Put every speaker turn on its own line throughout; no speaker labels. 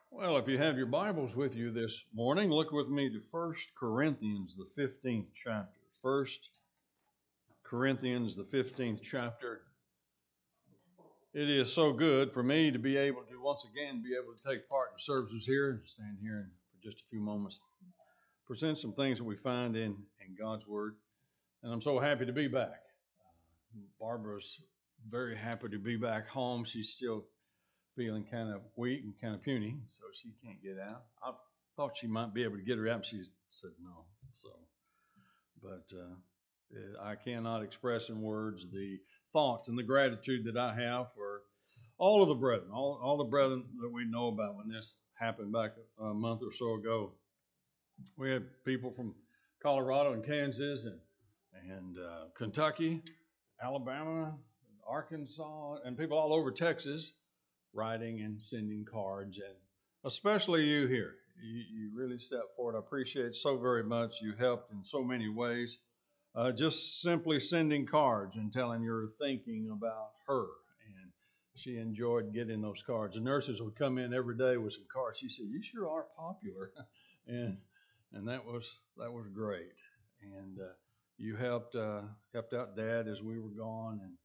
Well, if you have your Bibles with you this morning, look with me to 1 Corinthians, the 15th chapter. 1 Corinthians, the 15th chapter. It is so good for me to be able to once again be able to take part in services here and stand here and for just a few moments present some things that we find in God's Word. And I'm so happy to be back. Barbara's very happy to be back home. She's still feeling kind of weak and kind of puny, so she can't get out. I thought she might be able to get her out, but she said no. But I cannot express in words the thoughts and the gratitude that I have for all of the brethren, all the brethren that we know about when this happened back a month or so ago. We had people from Colorado and Kansas and Kentucky, Alabama, Arkansas, and people all over Texas writing and sending cards, and especially you here. You really stepped forward. I appreciate it so very much. You helped in so many ways. Just simply sending cards and telling you're thinking about her, and she enjoyed getting those cards. The nurses would come in every day with some cards. She said, "You sure are popular," and that was great. And you helped out Dad as we were gone, and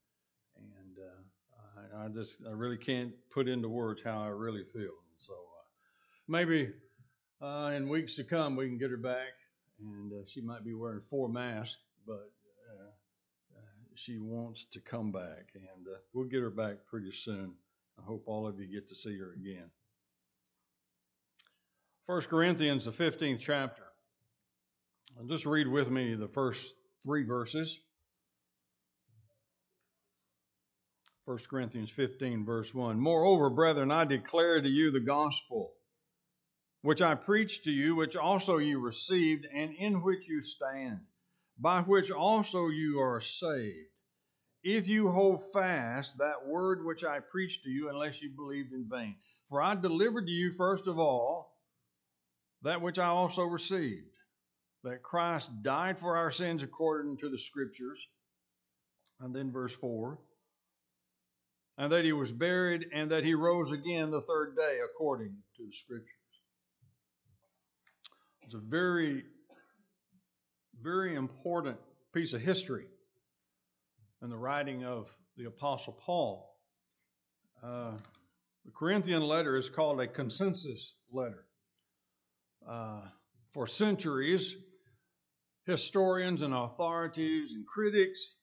I really can't put into words how I really feel. And so maybe in weeks to come we can get her back, and she might be wearing 4 masks, but she wants to come back, and we'll get her back pretty soon. I hope all of you get to see her again. 1 Corinthians, the 15th chapter. Just read with me the first 3 verses. 1 Corinthians 15, verse 1. Moreover, brethren, I declare to you the gospel, which I preached to you, which also you received, and in which you stand, by which also you are saved, if you hold fast that word which I preached to you, unless you believed in vain. For I delivered to you first of all that which I also received, that Christ died for our sins according to the Scriptures. And then verse 4. And that he was buried, and that he rose again the third day according to the Scriptures. It's a very, very important piece of history in the writing of the Apostle Paul. The Corinthian letter is called a consensus letter. For centuries, historians and authorities and critics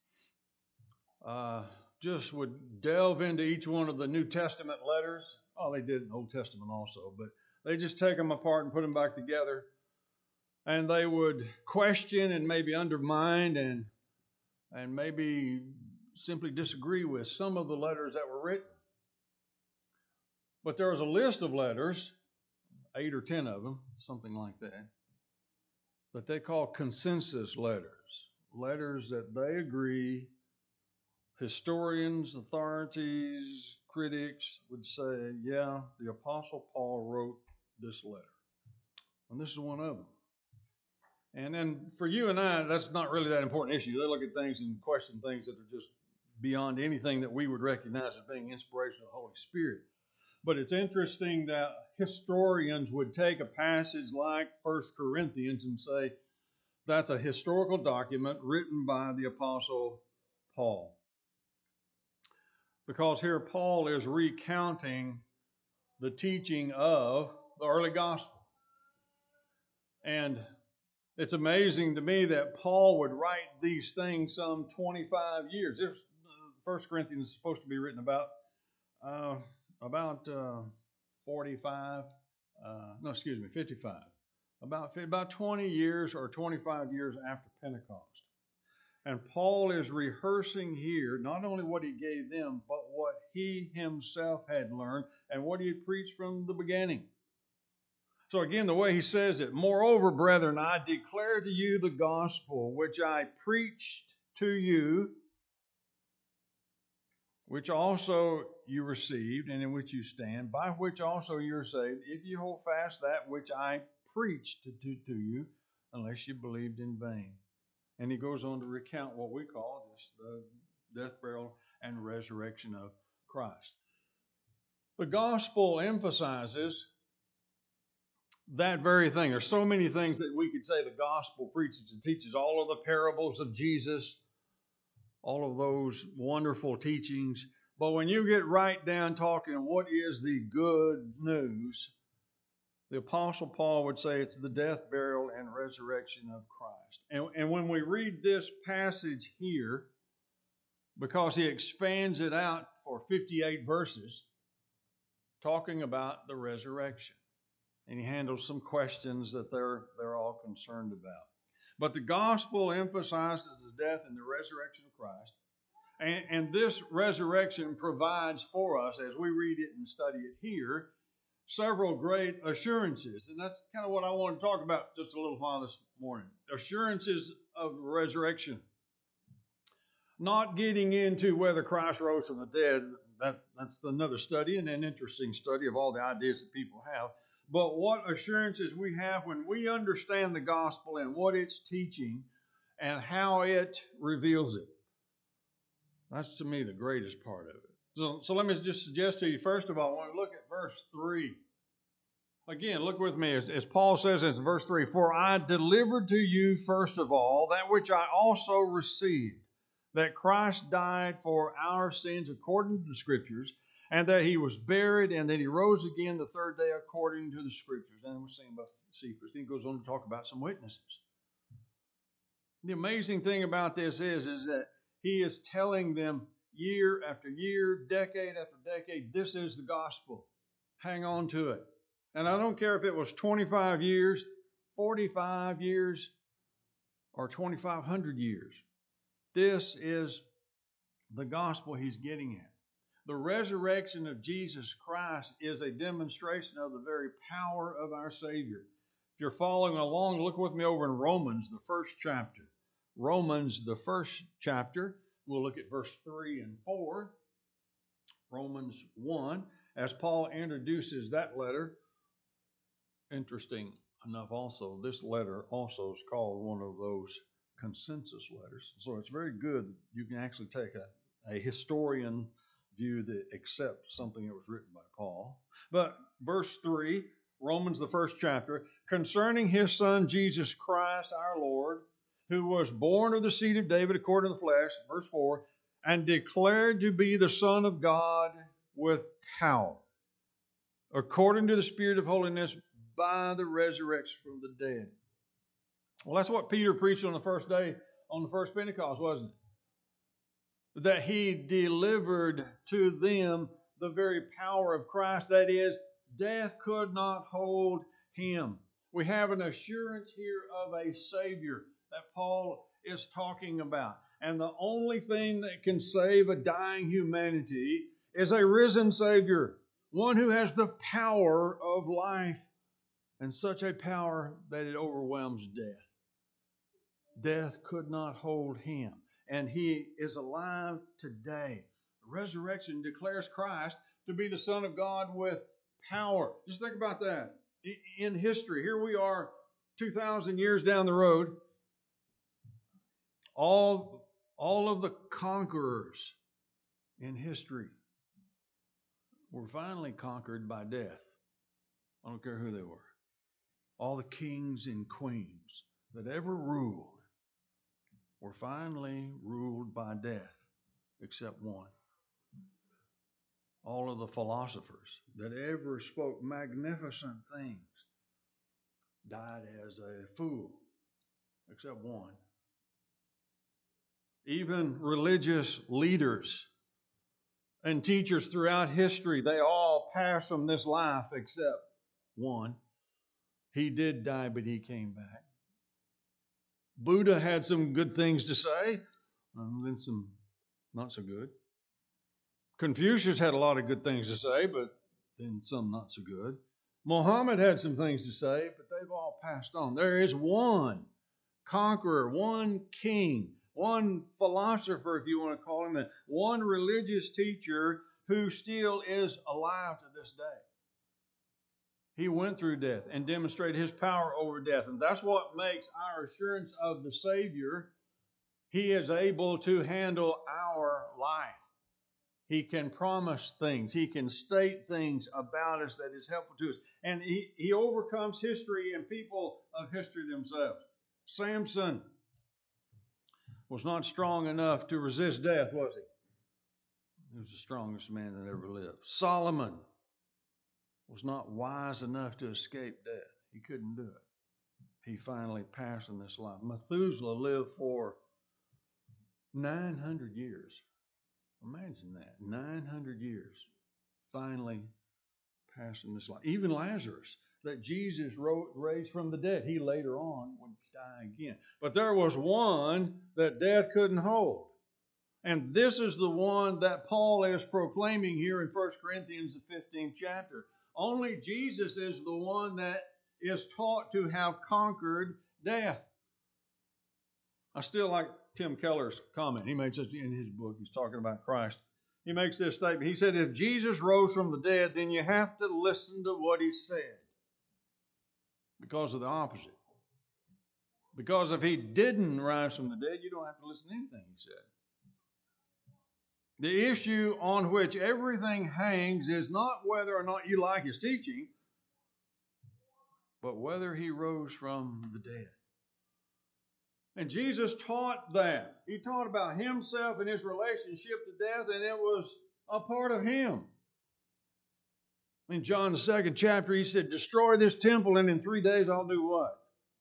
just would delve into each one of the New Testament letters. Oh, they did in the Old Testament also, but they just take them apart and put them back together. And they would question and maybe undermine and maybe simply disagree with some of the letters that were written. But there was a list of letters, 8 or 10 of them, something like that they call consensus letters. Letters that they agree, historians, authorities, critics would say, yeah, the Apostle Paul wrote this letter. And this is one of them. And then for you and I, that's not really that important issue. They look at things and question things that are just beyond anything that we would recognize as being inspiration of the Holy Spirit. But it's interesting that historians would take a passage like 1 Corinthians and say, that's a historical document written by the Apostle Paul. Because here Paul is recounting the teaching of the early gospel. And it's amazing to me that Paul would write these things some 25 years. 1 Corinthians is supposed to be written about 55. About 20 years or 25 years after Pentecost. And Paul is rehearsing here not only what he gave them, but what he himself had learned and what he had preached from the beginning. So again, the way he says it, moreover, brethren, I declare to you the gospel which I preached to you, which also you received and in which you stand, by which also you are saved, if you hold fast that which I preached to you, unless you believed in vain. And he goes on to recount what we call just the death, burial, and resurrection of Christ. The gospel emphasizes that very thing. There's so many things that we could say the gospel preaches and teaches. All of the parables of Jesus, all of those wonderful teachings. But when you get right down talking what is the good news, the Apostle Paul would say it's the death, burial, and resurrection of Christ. And when we read this passage here, because he expands it out for 58 verses, talking about the resurrection. And he handles some questions that they're all concerned about. But the gospel emphasizes the death and the resurrection of Christ. And this resurrection provides for us, as we read it and study it here, several great assurances. And that's kind of what I want to talk about just a little while this morning. Assurances of resurrection. Not getting into whether Christ rose from the dead. That's another study and an interesting study of all the ideas that people have. But what assurances we have when we understand the gospel and what it's teaching and how it reveals it. That's, to me, the greatest part of it. So let me just suggest to you, first of all, when we look at verse 3. Again, look with me, as Paul says in verse 3, "For I delivered to you, first of all, that which I also received, that Christ died for our sins according to the Scriptures, and that he was buried, and that he rose again the third day according to the Scriptures." And we're seeing about Cephas. He goes on to talk about some witnesses. The amazing thing about this is that he is telling them year after year, decade after decade, this is the gospel. Hang on to it. And I don't care if it was 25 years, 45 years, or 2,500 years. This is the gospel he's getting at. The resurrection of Jesus Christ is a demonstration of the very power of our Savior. If you're following along, look with me over in Romans, the first chapter. Romans, the first chapter. We'll look at verse 3 and 4. Romans 1. As Paul introduces that letter, interesting enough also, this letter also is called one of those consensus letters. So it's very good. You can actually take a historian view that accepts something that was written by Paul. But verse 3, Romans, the first chapter, "Concerning his Son, Jesus Christ, our Lord, who was born of the seed of David according to the flesh," verse 4, "and declared to be the Son of God with power, according to the Spirit of holiness, by the resurrection from the dead." Well, that's what Peter preached on the first day, on the first Pentecost, wasn't it? That he delivered to them the very power of Christ. That is, death could not hold him. We have an assurance here of a Savior that Paul is talking about. And the only thing that can save a dying humanity is a risen Savior. One who has the power of life. And such a power that it overwhelms death. Death could not hold him. And he is alive today. The resurrection declares Christ to be the Son of God with power. Just think about that. In history, here we are 2,000 years down the road. All of the conquerors in history were finally conquered by death. I don't care who they were. All the kings and queens that ever ruled were finally ruled by death, except one. All of the philosophers that ever spoke magnificent things died as a fool, except one. Even religious leaders and teachers throughout history, they all passed from this life except one. He did die, but he came back. Buddha had some good things to say, and then some not so good. Confucius had a lot of good things to say, but then some not so good. Muhammad had some things to say, but they've all passed on. There is one conqueror, one king, one philosopher, if you want to call him that, one religious teacher who still is alive to this day. He went through death and demonstrated his power over death. And that's what makes our assurance of the Savior. He is able to handle our life. He can promise things. He can state things about us that is helpful to us. And he overcomes history and people of history themselves. Samson was not strong enough to resist death, was he? He was the strongest man that ever lived. Solomon was not wise enough to escape death. He couldn't do it. He finally passed in this life. Methuselah lived for 900 years. Imagine that. 900 years. Finally passed in this life. Even Lazarus, that Jesus raised from the dead, he later on would die again. But there was one that death couldn't hold. And this is the one that Paul is proclaiming here in 1 Corinthians, the 15th chapter. Only Jesus is the one that is taught to have conquered death. I still like Tim Keller's comment. He made such in his book. He's talking about Christ. He makes this statement. He said, if Jesus rose from the dead, then you have to listen to what he said. Because of the opposite. Because if he didn't rise from the dead, you don't have to listen to anything he said. The issue on which everything hangs is not whether or not you like his teaching, but whether he rose from the dead. And Jesus taught that. He taught about himself and his relationship to death, and it was a part of him. In John, the 2nd chapter, he said, destroy this temple, and in 3 days I'll do what?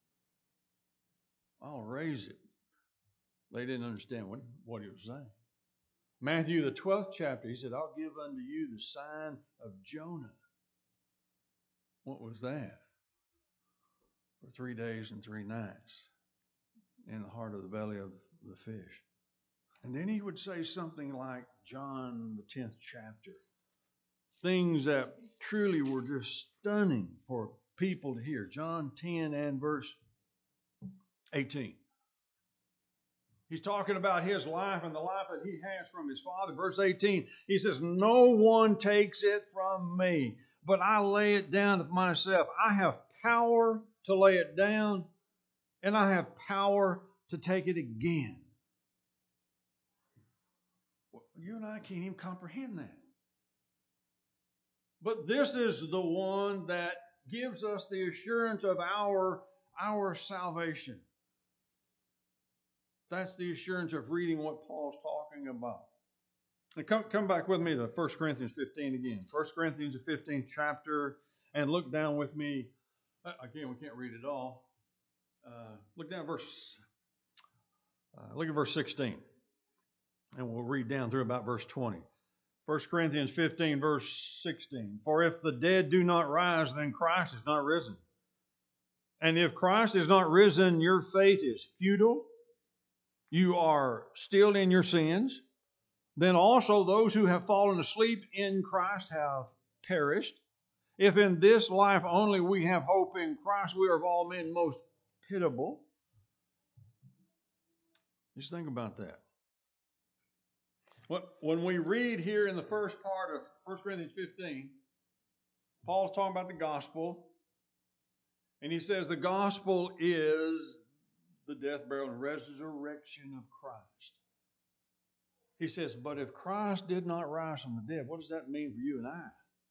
I'll raise it. They didn't understand what he was saying. Matthew, the 12th chapter, he said, I'll give unto you the sign of Jonah. What was that? For 3 days and 3 nights in the heart of the belly of the fish. And then he would say something like John, the 10th chapter. Things that truly were just stunning for people to hear. John 10 and verse 18. He's talking about his life and the life that he has from his Father. Verse 18, he says, no one takes it from me, but I lay it down of myself. I have power to lay it down, and I have power to take it again. Well, you and I can't even comprehend that. But this is the one that gives us the assurance of our salvation. That's the assurance of reading what Paul's talking about. And come back with me to 1 Corinthians 15 again. 1 Corinthians, the 15th chapter, and look down with me. Again, we can't read it all. Look at verse 16. And we'll read down through about verse 20. 1 Corinthians 15, verse 16. For if the dead do not rise, then Christ is not risen. And if Christ is not risen, your faith is futile. You are still in your sins. Then also those who have fallen asleep in Christ have perished. If in this life only we have hope in Christ, we are of all men most pitiable. Just think about that. When we read here in the first part of 1 Corinthians 15, Paul's talking about the gospel. And he says the gospel is the death, burial, and resurrection of Christ. He says, but if Christ did not rise from the dead, what does that mean for you and I?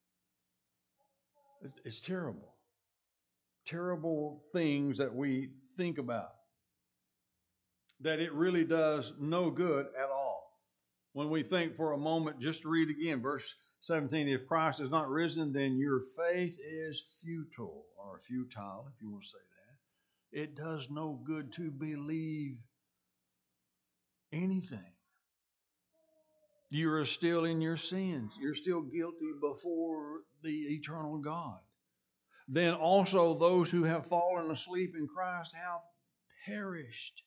It's terrible. Terrible things that we think about. That it really does no good at all. When we think for a moment, just to read again, verse 17, if Christ is not risen, then your faith is futile, or futile, if you want to say that. It does no good to believe anything. You are still in your sins. You're still guilty before the eternal God. Then also those who have fallen asleep in Christ have perished.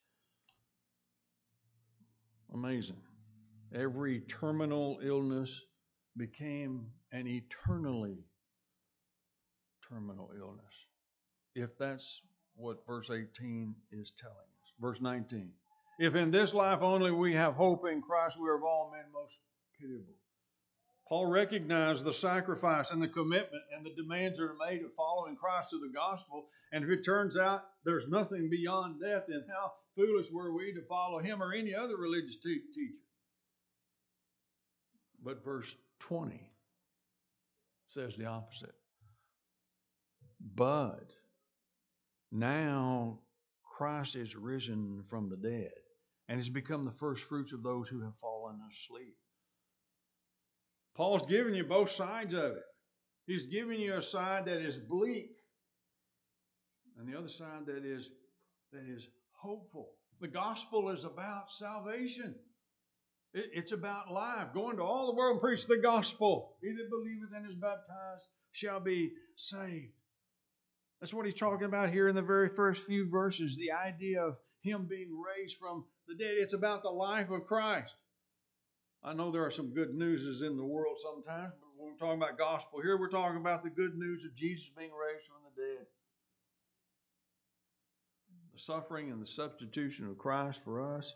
Amazing. Every terminal illness became an eternally terminal illness. If that's what verse 18 is telling us. Verse 19. If in this life only we have hope in Christ, we are of all men most pitiable. Paul recognized the sacrifice and the commitment and the demands that are made of following Christ to the gospel. And if it turns out there's nothing beyond death, then how foolish were we to follow him or any other religious teacher? But verse 20 says the opposite. But now Christ is risen from the dead and has become the first fruits of those who have fallen asleep. Paul's giving you both sides of it. He's giving you a side that is bleak and the other side that is hopeful. The gospel is about salvation. It's about life. Going to all the world and preach the gospel. He that believeth and is baptized shall be saved. That's what he's talking about here in the very first few verses. The idea of him being raised from the dead. It's about the life of Christ. I know there are some good newses in the world sometimes, but when we're talking about gospel here, we're talking about the good news of Jesus being raised from the dead. The suffering and the substitution of Christ for us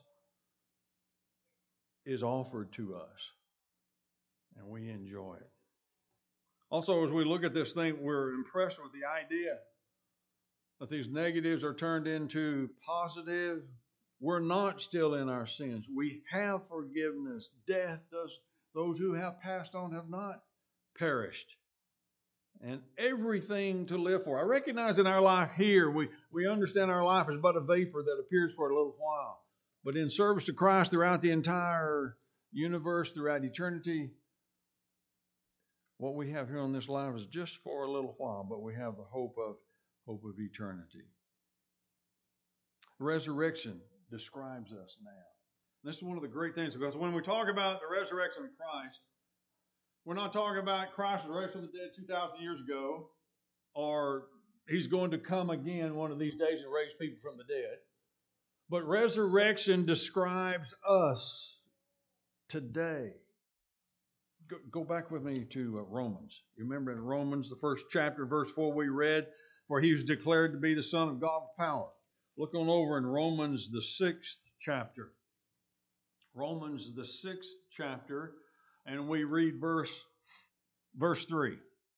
is offered to us, and we enjoy it. Also, as we look at this thing, we're impressed with the idea that these negatives are turned into positive. We're not still in our sins. We have forgiveness. Death does. Those who have passed on have not perished. And everything to live for. I recognize in our life here, we understand our life is but a vapor that appears for a little while. But in service to Christ throughout the entire universe, throughout eternity, what we have here on this life is just for a little while, but we have the hope of eternity. Resurrection describes us now. This is one of the great things, because when we talk about the resurrection of Christ, we're not talking about Christ was raised from the dead 2,000 years ago, or he's going to come again one of these days and raise people from the dead. But resurrection describes us today. Go back with me to Romans. You remember in Romans, the first chapter, verse 4, we read, for he was declared to be the Son of God with power. Look on over in Romans, the 6th chapter. Romans, the 6th chapter, and we read verse 3.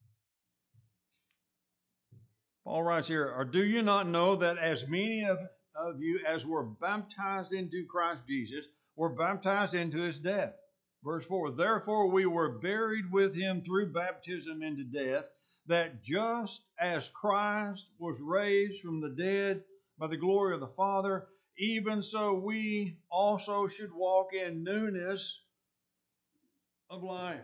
Paul writes here, or do you not know that as many of you as were baptized into Christ Jesus were baptized into his death? Verse 4, therefore we were buried with him through baptism into death, that just as Christ was raised from the dead by the glory of the Father, even so we also should walk in newness of life.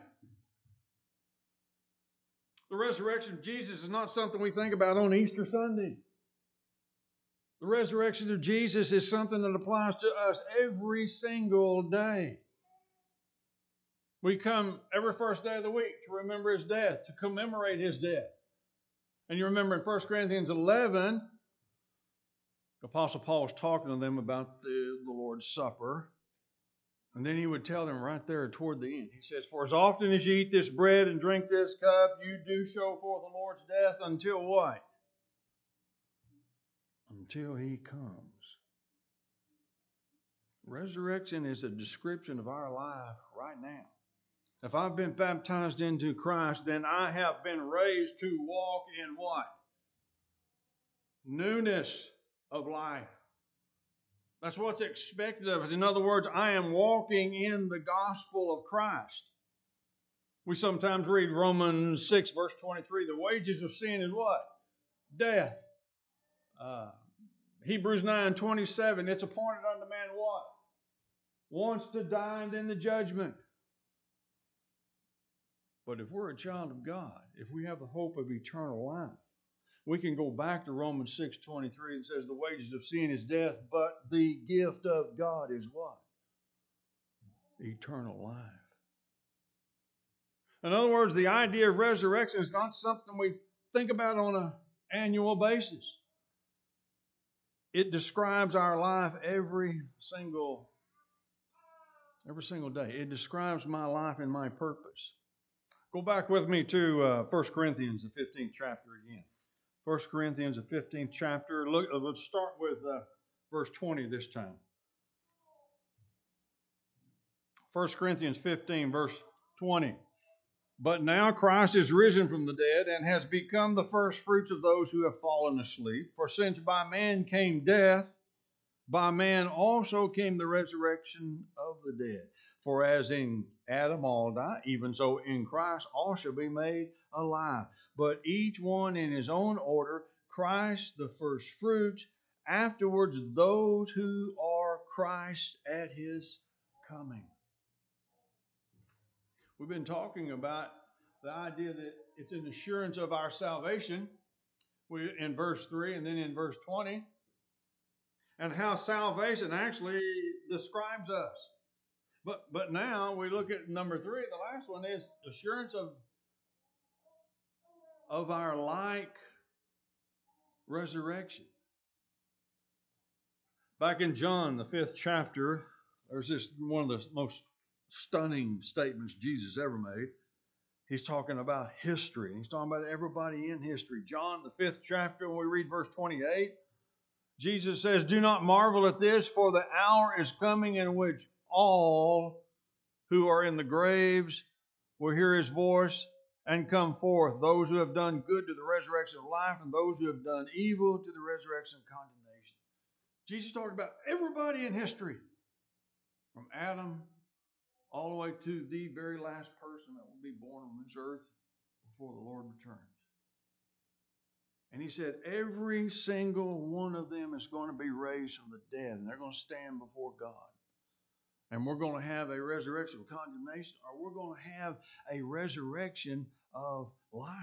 The resurrection of Jesus is not something we think about on Easter Sunday. The resurrection of Jesus is something that applies to us every single day. We come every first day of the week to remember his death, to commemorate his death. And you remember in 1 Corinthians 11, the Apostle Paul was talking to them about the Lord's Supper. And then he would tell them right there toward the end. He says, for as often as you eat this bread and drink this cup, you do show forth the Lord's death until what? Until he comes. Resurrection is a description of our life right now. If I've been baptized into Christ, then I have been raised to walk in what? Newness of life. That's what's expected of us. In other words, I am walking in the gospel of Christ. We sometimes read Romans 6, verse 23. The wages of sin is what? Death. Hebrews 9, 27. It's appointed unto man what? Once to die and then the judgment. But if we're a child of God, if we have the hope of eternal life, we can go back to Romans 6:23 and says the wages of sin is death, but the gift of God is what? Eternal life. In other words, the idea of resurrection is not something we think about on an annual basis. It describes our life every single day. It describes my life and my purpose. Go back with me to 1 Corinthians, the 15th chapter again. 1 Corinthians, the 15th chapter. Look, let's start with verse 20 this time. 1 Corinthians 15, verse 20. But now Christ is risen from the dead and has become the first fruits of those who have fallen asleep. For since by man came death, by man also came the resurrection of the dead. For as in Adam all die, even so in Christ all shall be made alive. But each one in his own order, Christ the first fruits, afterwards those who are Christ at his coming. We've been talking about the idea that it's an assurance of our salvation in verse 3 and then in verse 20, and how salvation actually describes us. But now we look at number 3. The last one is assurance of our like resurrection. Back in John, the 5th chapter, there's this one of the most stunning statements Jesus ever made. He's talking about history. He's talking about everybody in history. John, the 5th chapter, when we read verse 28, Jesus says, "Do not marvel at this, for the hour is coming in which all who are in the graves will hear his voice and come forth, those who have done good to the resurrection of life, and those who have done evil to the resurrection of condemnation." Jesus talked about everybody in history, from Adam all the way to the very last person that will be born on this earth before the Lord returns. And he said every single one of them is going to be raised from the dead, and they're going to stand before God. And we're going to have a resurrection of condemnation, or we're going to have a resurrection of life.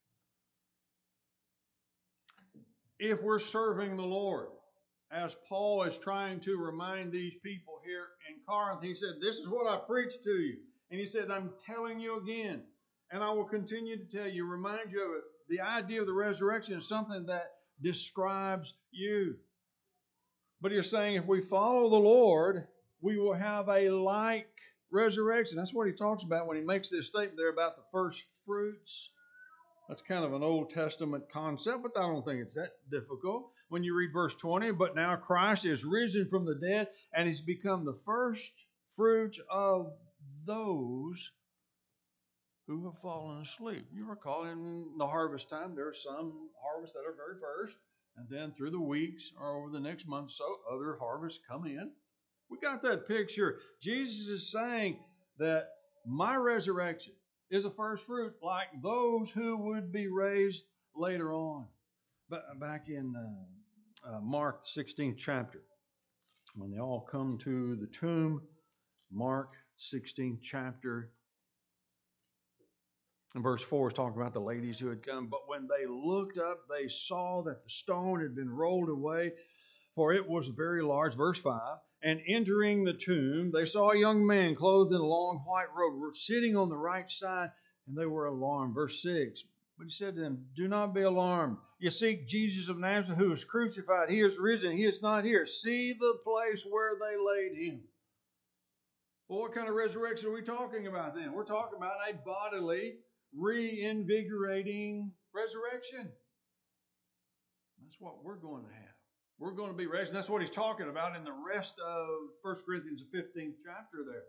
If we're serving the Lord, as Paul is trying to remind these people here in Corinth, he said, "This is what I preached to you." And he said, "I'm telling you again, and I will continue to tell you, remind you of it." The idea of the resurrection is something that describes you. But he's saying if we follow the Lord, we will have a like resurrection. That's what he talks about when he makes this statement there about the first fruits. That's kind of an Old Testament concept, but I don't think it's that difficult. When you read verse 20, "But now Christ is risen from the dead, and he's become the first fruits of those who have fallen asleep." You recall in the harvest time, there are some harvests that are very first, and then through the weeks or over the next month or so, other harvests come in. We got that picture. Jesus is saying that my resurrection is a first fruit like those who would be raised later on. But back in Mark, the 16th chapter, when they all come to the tomb, Mark 16th chapter, and verse 4 is talking about the ladies who had come. "But when they looked up, they saw that the stone had been rolled away, for it was very large." Verse 5, "And entering the tomb, they saw a young man clothed in a long white robe, sitting on the right side, and they were alarmed." Verse 6, "But he said to them, 'Do not be alarmed. You seek Jesus of Nazareth, who was crucified. He is risen. He is not here. See the place where they laid him.'" Well, what kind of resurrection are we talking about then? We're talking about a bodily, reinvigorating resurrection. That's what we're going to have. We're going to be raised. And that's what he's talking about in the rest of 1 Corinthians, the 15th chapter there.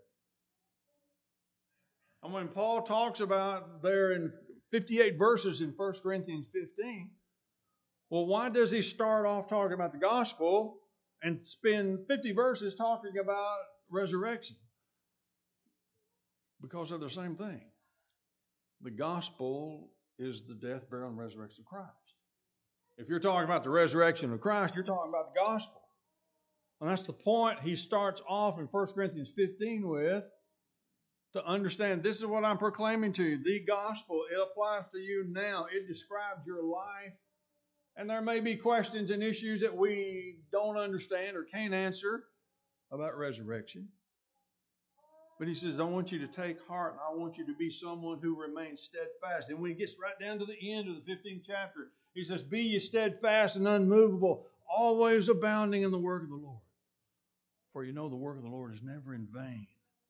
And when Paul talks about there in 58 verses in 1 Corinthians 15, well, why does he start off talking about the gospel and spend 50 verses talking about resurrection? Because they're the same thing. The gospel is the death, burial, and resurrection of Christ. If you're talking about the resurrection of Christ, you're talking about the gospel. And that's the point he starts off in 1 Corinthians 15 with, to understand this is what I'm proclaiming to you. The gospel, it applies to you now. It describes your life. And there may be questions and issues that we don't understand or can't answer about resurrection. But he says, I want you to take heart, and I want you to be someone who remains steadfast. And when he gets right down to the end of the 15th chapter, he says, "Be ye steadfast and unmovable, always abounding in the work of the Lord. For you know the work of the Lord is never in vain."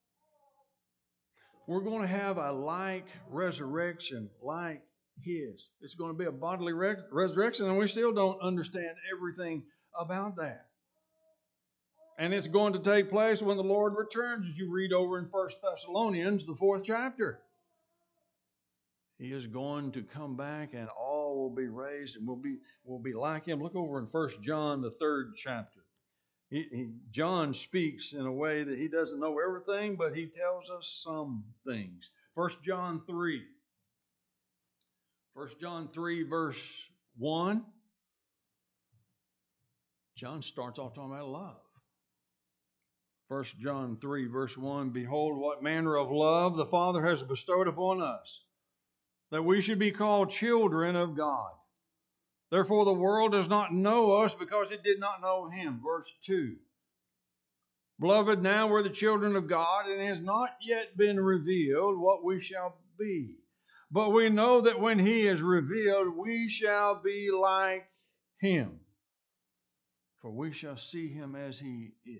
We're going to have a like resurrection like his. It's going to be a bodily resurrection, and we still don't understand everything about that. And it's going to take place when the Lord returns, as you read over in 1 Thessalonians, the 4th chapter. He is going to come back, and all will be raised, and we'll be like him. Look over in 1 John, the 3rd chapter. John speaks in a way that he doesn't know everything, but he tells us some things. 1 John 3. 1 John 3, verse 1. John starts off talking about love. 1 John 3, verse 1. Behold, what manner of love the Father has bestowed upon us, that we should be called children of God. Therefore the world does not know us because it did not know him. Verse 2. Beloved, now we're the children of God, and it has not yet been revealed what we shall be. But we know that when he is revealed, we shall be like him, for we shall see him as he is.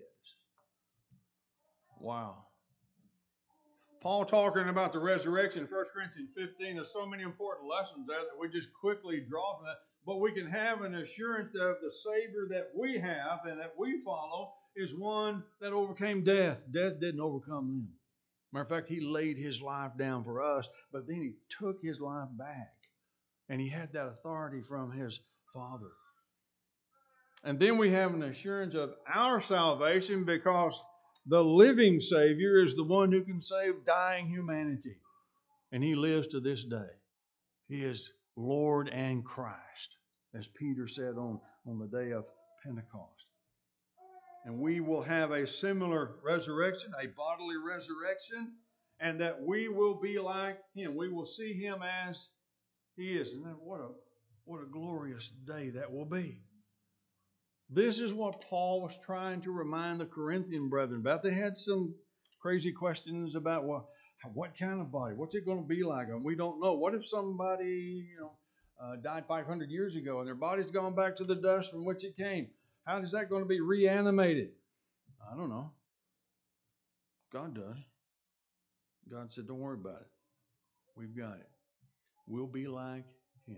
Wow. Paul talking about the resurrection in 1 Corinthians 15. There's so many important lessons there that we just quickly draw from that. But we can have an assurance of the Savior that we have and that we follow is one that overcame death. Death didn't overcome him. Matter of fact, he laid his life down for us, but then he took his life back. And he had that authority from his Father. And then we have an assurance of our salvation because the living Savior is the one who can save dying humanity. And he lives to this day. He is Lord and Christ, as Peter said on the day of Pentecost. And we will have a similar resurrection, a bodily resurrection, and that we will be like him. We will see him as he is. And what a glorious day that will be. This is what Paul was trying to remind the Corinthian brethren about. They had some crazy questions about, well, what kind of body? What's it going to be like? And we don't know. What if somebody died 500 years ago and their body's gone back to the dust from which it came? How is that going to be reanimated? I don't know. God does. God said, don't worry about it. We've got it. We'll be like him.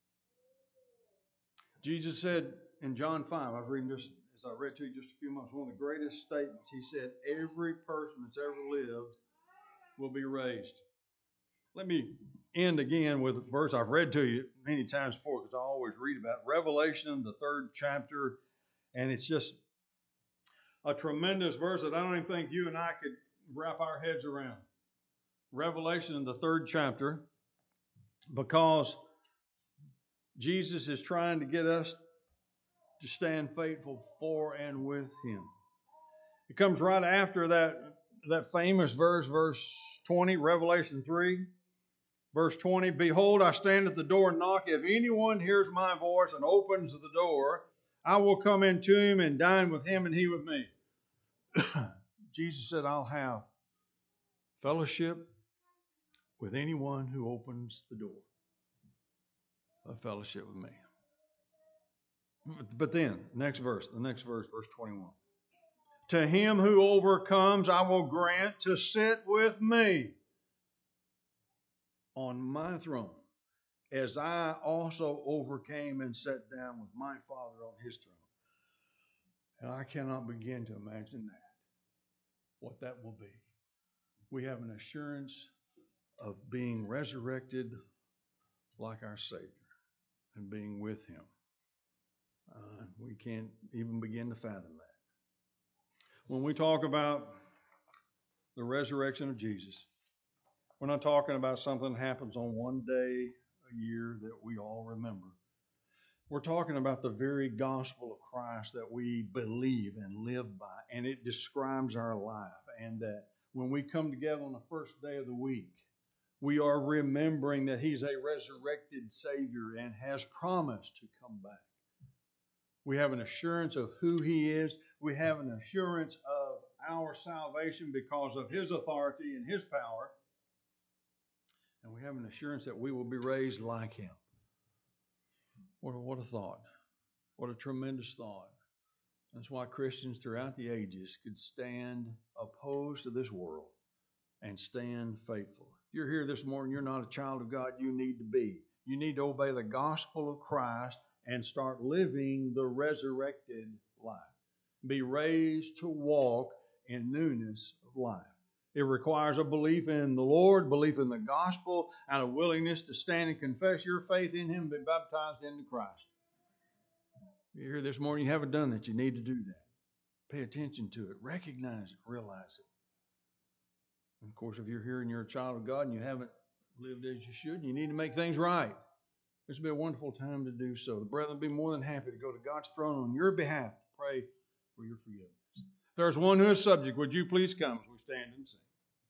Jesus said in John 5, I was reading this as I read to you just a few months, one of the greatest statements. He said, every person that's ever lived will be raised. Let me end again with a verse I've read to you many times before because I always read about it. Revelation, the 3rd chapter, and it's just a tremendous verse that I don't even think you and I could wrap our heads around. Revelation, the 3rd chapter, because Jesus is trying to get us to stand faithful for and with him. It comes right after that famous verse, verse 20, Revelation 3, verse 20. Behold, I stand at the door and knock. If anyone hears my voice and opens the door, I will come into him and dine with him and he with me. Jesus said, I'll have fellowship with anyone who opens the door. A fellowship with me. But then, the next verse, verse 21. To him who overcomes, I will grant to sit with me on my throne, as I also overcame and sat down with my Father on his throne. And I cannot begin to imagine what that will be. We have an assurance of being resurrected like our Savior and being with him. We can't even begin to fathom that. When we talk about the resurrection of Jesus, we're not talking about something that happens on one day a year that we all remember. We're talking about the very gospel of Christ that we believe and live by, and it describes our life. And that when we come together on the first day of the week, we are remembering that he's a resurrected Savior and has promised to come back. We have an assurance of who he is. We have an assurance of our salvation because of his authority and his power. And we have an assurance that we will be raised like him. What a thought. What a tremendous thought. That's why Christians throughout the ages could stand opposed to this world and stand faithful. If you're here this morning, you're not a child of God, you need to be. You need to obey the gospel of Christ and start living the resurrected life. Be raised to walk in newness of life. It requires a belief in the Lord, belief in the gospel, and a willingness to stand and confess your faith in him and be baptized into Christ. If you're here this morning, you haven't done that, you need to do that. Pay attention to it. Recognize it. Realize it. And of course, if you're here and you're a child of God and you haven't lived as you should, and you need to make things right, this will be a wonderful time to do so. The brethren will be more than happy to go to God's throne on your behalf to pray for your forgiveness. If there's one who is subject, would you please come as we stand and sing?